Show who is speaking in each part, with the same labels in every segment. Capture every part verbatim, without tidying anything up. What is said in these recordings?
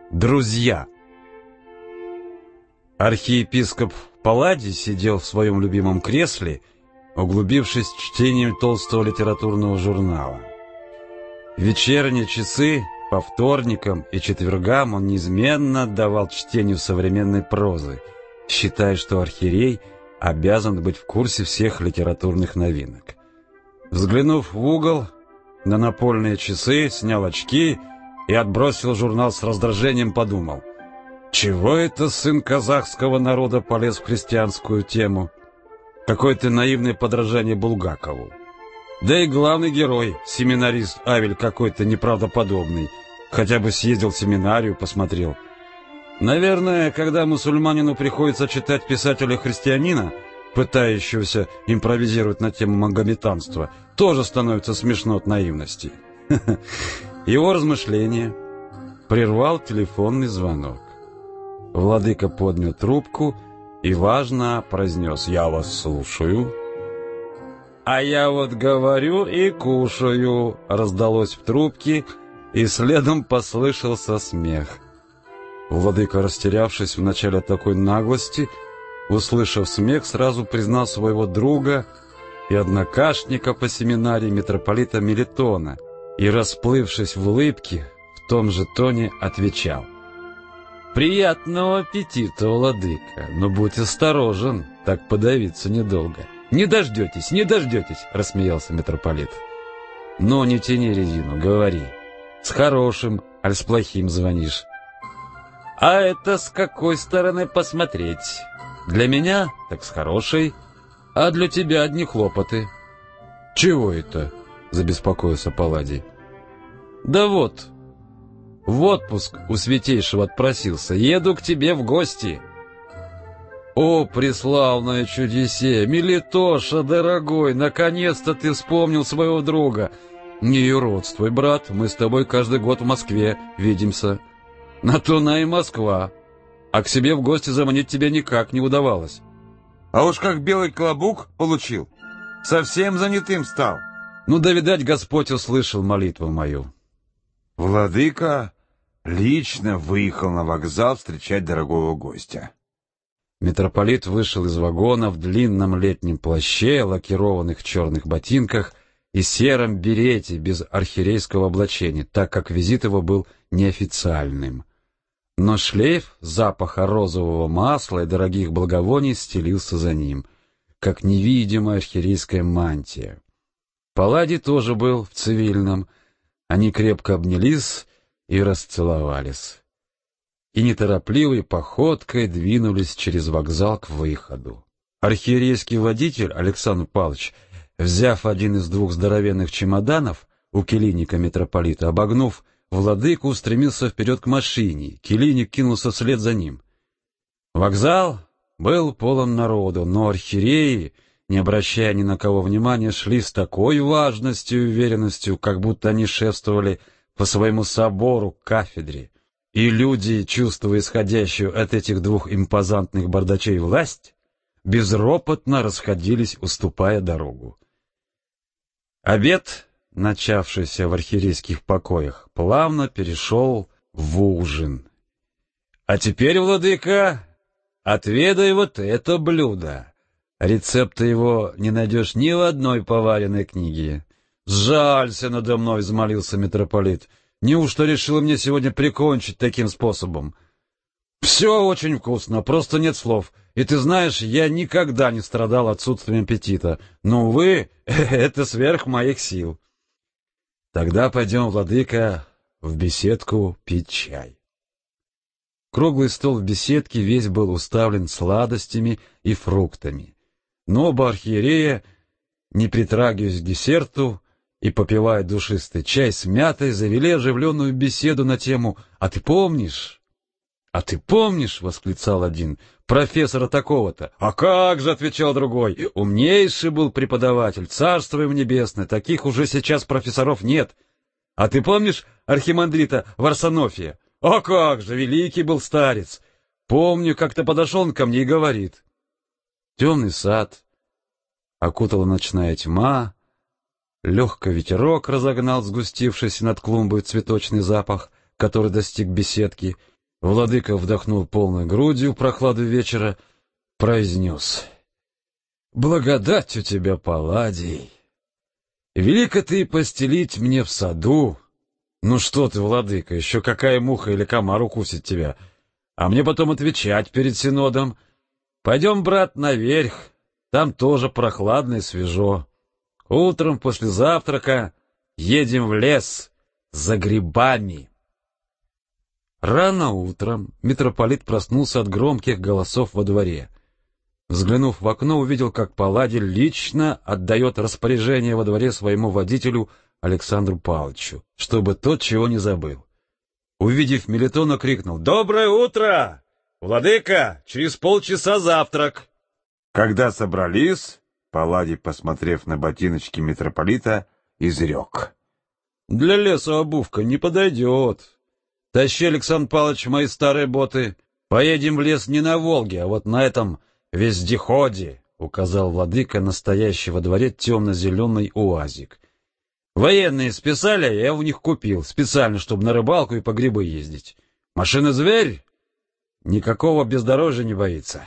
Speaker 1: Друзья. Архиепископ Палладий сидел в своем любимом кресле, углубившись в чтение толстого литературного журнала. В вечерние часы по вторникам и четвергам он неизменно отдавал чтению современной прозы, считая, что архиерей обязан быть в курсе всех литературных новинок. Взглянув в угол на напольные часы, снял очки и отбросил журнал с раздражением, подумал: чего это сын казахского народа полез в христианскую тему? Какое-то наивное подражание Булгакову. Да и главный герой, семинарист Авель, какой-то неправдоподобный. Хотя бы съездил в семинарию, посмотрел. Наверное, когда мусульманину приходится читать писателя-христианина, пытающегося импровизировать на тему магометанства, тоже становится смешно от наивности. Его размышления прервал телефонный звонок. Владыка поднял трубку и важно произнес: «Я вас слушаю». «А я вот говорю и кушаю», — раздалось в трубке, и следом послышался смех. Владыка, растерявшись вначале от такой наглости, услышав смех, сразу признал своего друга и однокашника по семинарии митрополита Мелитона и, расплывшись в улыбке, в том же тоне отвечал: «Приятного аппетита, владыка, но будь осторожен, так подавиться недолго». «Не дождетесь, не дождетесь», — рассмеялся митрополит. «Ну, не тяни резину, говори. С хорошим, аль с плохим звонишь?» «А это с какой стороны посмотреть? Для меня так с хорошей, а для тебя одни хлопоты». «Чего это?» — забеспокоился Палладий. «Да вот, в отпуск у святейшего отпросился, еду к тебе в гости». «О, преславное чудесе! Мелитоша, дорогой, наконец-то ты вспомнил своего друга! Не юродствуй, брат, мы с тобой каждый год в Москве видимся. На то она и Москва, а к себе в гости заманить тебе никак не удавалось».
Speaker 2: «А уж как белый клобук получил, совсем занятым стал».
Speaker 1: «Ну да, видать, Господь услышал молитву мою».
Speaker 2: Владыка лично выехал на вокзал встречать дорогого гостя.
Speaker 1: Митрополит вышел из вагона в длинном летнем плаще, лакированных черных ботинках и сером берете без архиерейского облачения, так как визит его был неофициальным. Но шлейф запаха розового масла и дорогих благовоний стелился за ним, как невидимая архиерейская мантия. Палладий тоже был в цивильном. Они крепко обнялись и расцеловались, и неторопливой походкой двинулись через вокзал к выходу. Архиерейский водитель Александр Павлович, взяв один из двух здоровенных чемоданов у келийника митрополита, обогнув владыку, устремился вперед к машине. Келийник кинулся вслед за ним. Вокзал был полон народу, но архиереи, не обращая ни на кого внимания, шли с такой важностью и уверенностью, как будто они шествовали по своему собору к кафедре. И люди, чувствуя исходящую от этих двух импозантных бардачей власть, безропотно расходились, уступая дорогу. Обед, начавшийся в архиерейских покоях, плавно перешел в ужин. «А теперь, владыка, отведай вот это блюдо. Рецепта его не найдешь ни в одной поваренной книге». «Сжалься надо мной», — взмолился митрополит. «Неужто решила мне сегодня прикончить таким способом?» «Все очень вкусно, просто нет слов. И ты знаешь, я никогда не страдал отсутствием аппетита. Но, увы, это сверх моих сил». «Тогда пойдем, владыка, в беседку пить чай». Круглый стол в беседке весь был уставлен сладостями и фруктами. Но оба архиерея, не притрагиваясь к десерту и попивая душистый чай с мятой, завели оживленную беседу на тему «А ты помнишь?» «А ты помнишь?» — восклицал один. «Профессора такого-то». «А как же?» — отвечал другой. «Умнейший был преподаватель, царство им небесное, таких уже сейчас профессоров нет. А ты помнишь архимандрита Варсонофия?» «А как же, великий был старец! Помню, как-то подошел он ко мне и говорит». Темный сад, окутала ночная тьма, легкий ветерок разогнал сгустившийся над клумбой цветочный запах, который достиг беседки, Владыка вдохнул полной грудью прохладу вечера, произнес: «Благодать у тебя, Палладий! Велико ты постелить мне в саду. Ну что ты, владыка, еще какая муха или комар укусит тебя, а мне потом отвечать перед синодом. Пойдем, брат, наверх, там тоже прохладно и свежо. Утром после завтрака едем в лес за грибами». Рано утром митрополит проснулся от громких голосов во дворе. Взглянув в окно, увидел, как Палладий лично отдает распоряжение во дворе своему водителю Александру Павловичу, чтобы тот чего не забыл. Увидев Мелитона, крикнул: «Доброе утро! Владыка, через полчаса завтрак!»
Speaker 2: Когда собрались, Палладий, посмотрев на ботиночки митрополита, изрек:
Speaker 1: «Для леса обувка не подойдет. Тащи, Александр Павлович, мои старые боты. Поедем в лес не на Волге, а вот на этом вездеходе», — указал владыка на стоящий во дворе темно-зеленый уазик. «Военные списали, я у них купил, специально, чтобы на рыбалку и по грибы ездить. Машина-зверь, никакого бездорожья не боится».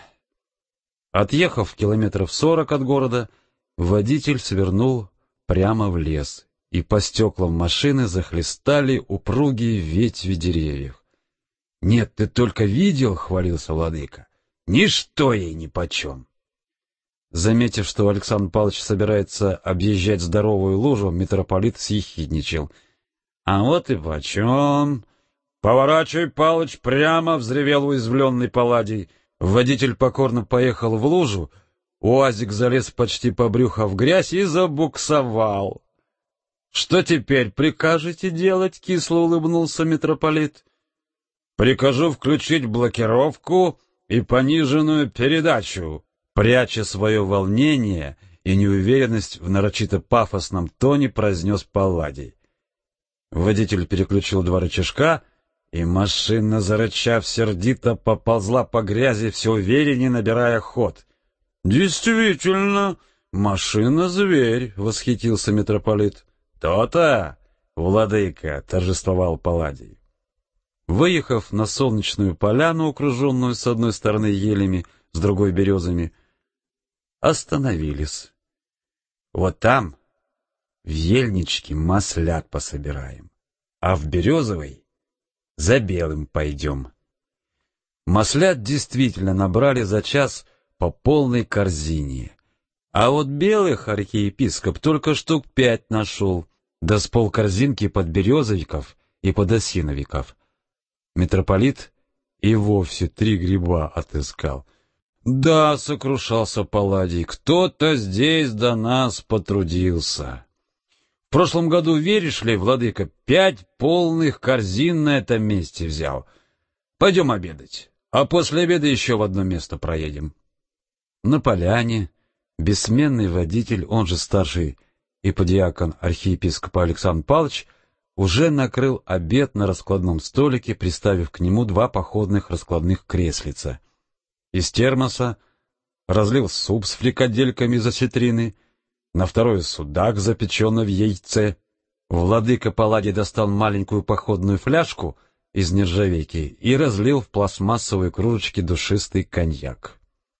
Speaker 1: Отъехав километров сорок от города, водитель свернул прямо в лес, и по стеклам машины захлестали упругие ветви деревьев. «Нет, ты только видел, — хвалился владыка, — ничто ей нипочем». Заметив, что Александр Павлович собирается объезжать здоровую лужу, митрополит съехидничал: «А вот и почем!» «Поворачивай, Палыч, прямо!» — взревел уязвленный Палладий. Водитель покорно поехал в лужу, уазик залез почти по брюхо в грязь и забуксовал. «Что теперь прикажете делать?» — кисло улыбнулся митрополит. «Прикажу включить блокировку и пониженную передачу», — пряча свое волнение и неуверенность в нарочито пафосном тоне, произнес Палладий. Водитель переключил два рычажка, и машина, зарычав сердито, поползла по грязи, все увереннее набирая ход. «Действительно, машина-зверь!» — восхитился митрополит. «То-то, владыка!» — торжествовал Палладий. Выехав на солнечную поляну, окруженную с одной стороны елями, с другой березами, остановились. «Вот там в ельничке маслят пособираем, а в березовой за белым пойдем». Маслят действительно набрали за час по полной корзине, а вот белых архиепископ только штук пять нашел, да с полкорзинки подберезовиков и подосиновиков. Митрополит и вовсе три гриба отыскал. «Да, — сокрушался Палладий, — кто-то здесь до нас потрудился. В прошлом году, веришь ли, владыка, пять полных корзин на этом месте взял. Пойдем обедать, а после обеда еще в одно место проедем». На поляне бессменный водитель, он же старший иподиакон архиепископа Александр Павлович, уже накрыл обед на раскладном столике, приставив к нему два походных раскладных креслица. Из термоса разлил суп с фрикадельками из осетрины, на второй судак, запеченный в яйце. Владыка Палладий достал маленькую походную фляжку из нержавейки и разлил в пластмассовые кружечки душистый коньяк.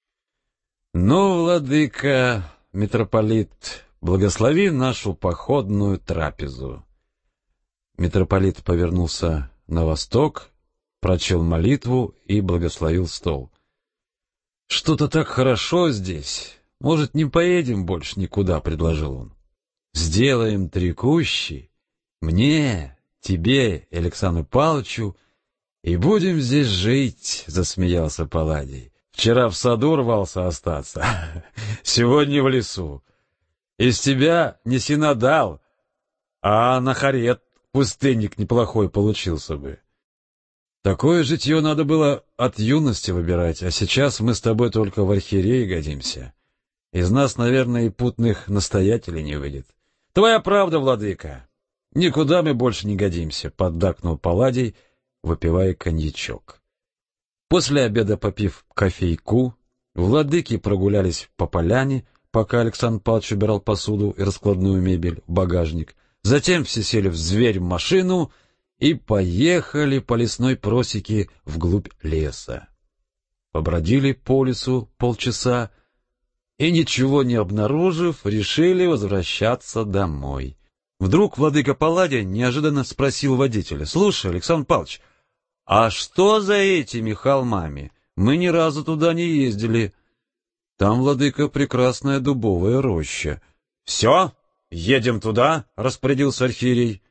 Speaker 1: «Ну, владыка, митрополит, благослови нашу походную трапезу». Митрополит повернулся на восток, прочел молитву и благословил стол. «Что-то так хорошо здесь. Может, не поедем больше никуда?» — предложил он. «Сделаем три кущи, мне, тебе, Александру Павловичу, и будем здесь жить», — засмеялся Палладий. «Вчера в саду рвался остаться, сегодня в лесу. Из тебя не синодал, а нахарет, пустынник неплохой получился бы. Такое житье надо было от юности выбирать, а сейчас мы с тобой только в архиереи годимся. Из нас, наверное, и путных настоятелей не выйдет». «Твоя правда, владыка, никуда мы больше не годимся», — поддакнул Палладий, выпивая коньячок. После обеда, попив кофейку, владыки прогулялись по поляне, пока Александр Павлович убирал посуду и раскладную мебель в багажник. Затем все сели в зверь-машину и поехали по лесной просеке вглубь леса. Побродили по лесу полчаса и, ничего не обнаружив, решили возвращаться домой. Вдруг владыка Палладий неожиданно спросил водителя: «Слушай, Александр Павлович, а что за этими холмами? Мы ни разу туда не ездили. Там, владыка, прекрасная дубовая роща». «Все, едем туда», — распорядился архиерей.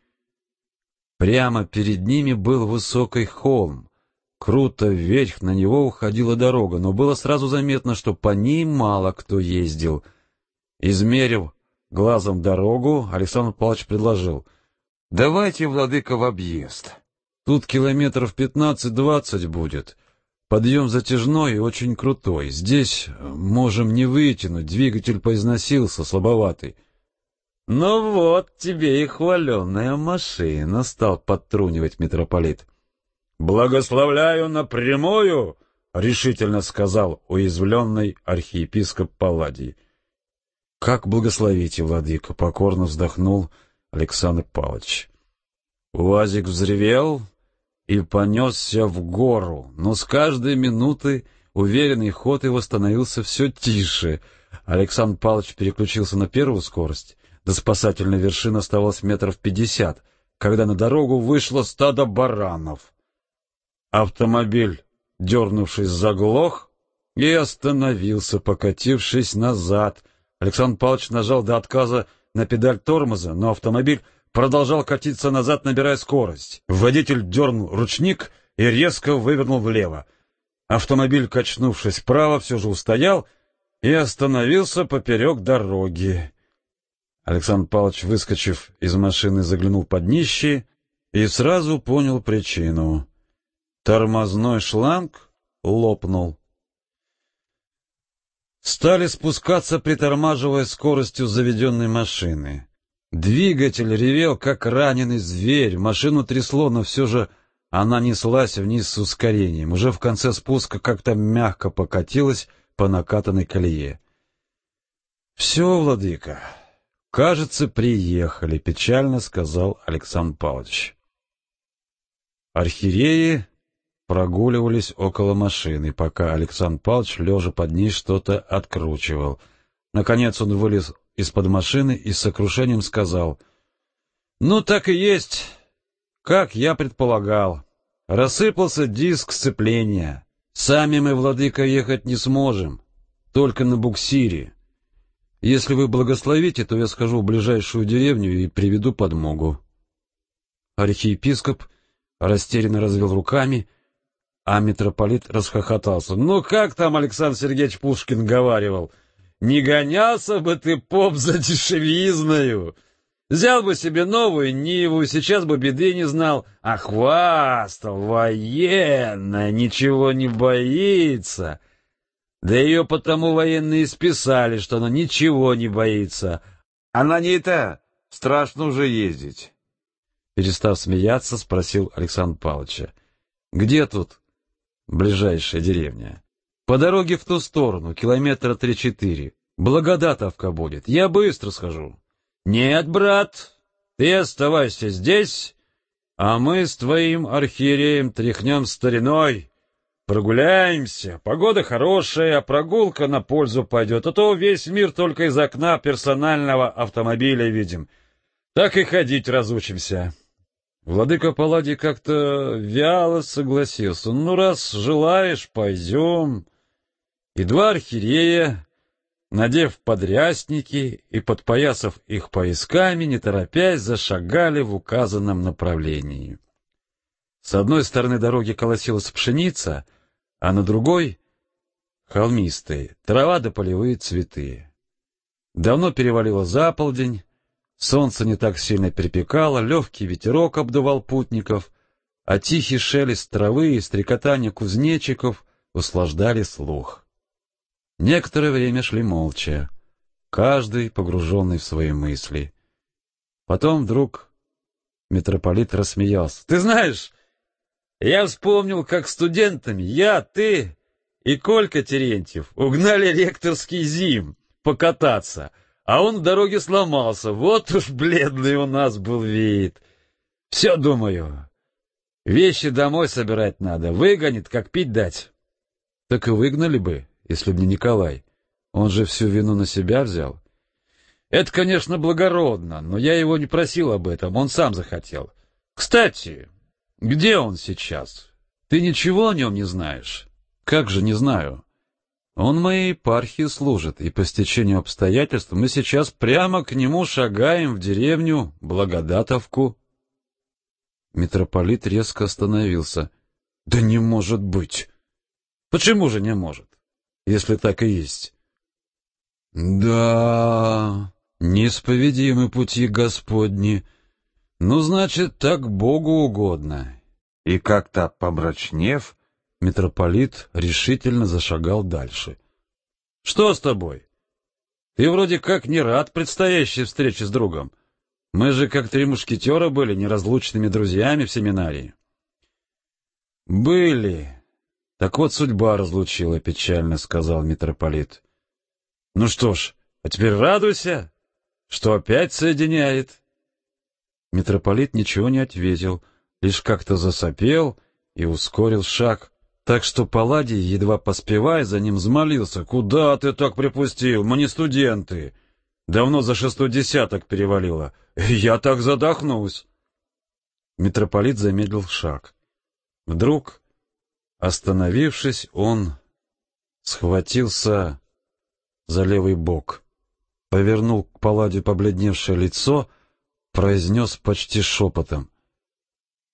Speaker 1: Прямо перед ними был высокий холм. Круто вверх на него уходила дорога, но было сразу заметно, что по ней мало кто ездил. Измерив глазом дорогу, Александр Павлович предложил: «Давайте, владыка, в объезд. Тут километров пятнадцать-двадцать будет. Подъем затяжной и очень крутой. Здесь можем не вытянуть, двигатель поизносился, слабоватый». «Ну вот тебе и хваленая машина», — стал подтрунивать митрополит. «Благословляю напрямую», — решительно сказал уязвленный архиепископ Палладий. «Как благословите, владыка», — покорно вздохнул Александр Павлович. УАЗик взревел и понесся в гору, но с каждой минуты уверенный ход его становился все тише. Александр Павлович переключился на первую скорость. До спасательной вершины оставалось метров пятьдесят, когда на дорогу вышло стадо баранов. Автомобиль, дернувшись, заглох и остановился, покатившись назад. Александр Павлович нажал до отказа на педаль тормоза, но автомобиль продолжал катиться назад, набирая скорость. Водитель дернул ручник и резко вывернул влево. Автомобиль, качнувшись вправо, все же устоял и остановился поперек дороги. Александр Павлович, выскочив из машины, заглянул под днище и сразу понял причину. Тормозной шланг лопнул. Стали спускаться, притормаживая скоростью заведенной машины. Двигатель ревел, как раненый зверь, машину трясло, но все же она неслась вниз с ускорением. Уже в конце спуска как-то мягко покатилась по накатанной колее. — Все, владыка, кажется, приехали, — печально сказал Александр Павлович. Архиереи прогуливались около машины, пока Александр Павлович, лежа под ней, что-то откручивал. Наконец он вылез из-под машины и с сокрушением сказал: «Ну, так и есть, как я предполагал. Рассыпался диск сцепления. Сами мы, владыка, ехать не сможем, только на буксире. Если вы благословите, то я схожу в ближайшую деревню и приведу подмогу». Архиепископ растерянно развел руками, а митрополит расхохотался. «Ну как там Александр Сергеевич Пушкин говаривал? Не гонялся бы ты, поп, за дешевизною. Взял бы себе новую Ниву, сейчас бы беды не знал, а хвастал, военная, ничего не боится. Да ее потому военные списали, что она ничего не боится. А на ней-то страшно уже ездить». Перестав смеяться, спросил Александр Павловича: «Где тут ближайшая деревня?» «По дороге в ту сторону, километра три-четыре. Благодатовка будет. Я быстро схожу». «Нет, брат, ты оставайся здесь, а мы с твоим архиереем тряхнем стариной. Прогуляемся. Погода хорошая, а прогулка на пользу пойдет, а то весь мир только из окна персонального автомобиля видим. Так и ходить разучимся». Владыка Палладий как-то вяло согласился. «Ну, раз желаешь, пойдем». И два архиерея, надев подрясники и подпоясав их поясками, не торопясь, зашагали в указанном направлении. С одной стороны дороги колосилась пшеница, а на другой — холмистые, трава да полевые цветы. Давно перевалило за полдень, солнце не так сильно припекало, легкий ветерок обдувал путников, а тихий шелест травы и стрекотание кузнечиков услаждали слух. Некоторое время шли молча, каждый погруженный в свои мысли. Потом вдруг митрополит рассмеялся. «Ты знаешь, я вспомнил, как студентами я, ты и Колька Терентьев угнали ректорский зим покататься, а он в дороге сломался. Вот уж бледный у нас был вид. Все, думаю, Вещи домой собирать надо, выгонит, как пить дать. Так и выгнали бы, если б не Николай. Он же всю вину на себя взял. Это, конечно, благородно, но я его не просил об этом, он сам захотел. Кстати, где он сейчас? Ты ничего о нем не знаешь? Как же не знаю? Он моей епархии служит, и по стечению обстоятельств мы сейчас прямо к нему шагаем в деревню Благодатовку. Митрополит резко остановился. Да не может быть! Почему же не может, если так и есть? Да, неисповедимы пути Господни. Ну, значит, так Богу угодно.
Speaker 2: И как-то помрачнев,
Speaker 1: митрополит решительно зашагал дальше. — Что с тобой? Ты вроде как не рад предстоящей встрече с другом. Мы же как три мушкетера были неразлучными друзьями в семинарии. — Были. Так вот судьба разлучила, печально сказал митрополит. — Ну что ж, а теперь радуйся, что опять соединяет. Митрополит ничего не ответил, лишь как-то засопел и ускорил шаг, так что Палладий, едва поспевая за ним, взмолился: «Куда ты так припустил? Мы не студенты. Давно за шестой десяток перевалило. Я так задохнусь». Митрополит замедлил шаг. Вдруг, остановившись, он схватился за левый бок, повернул к Палладию побледневшее лицо, произнес почти шепотом: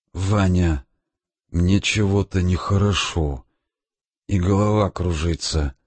Speaker 1: «Ваня, мне чего-то нехорошо, и голова кружится.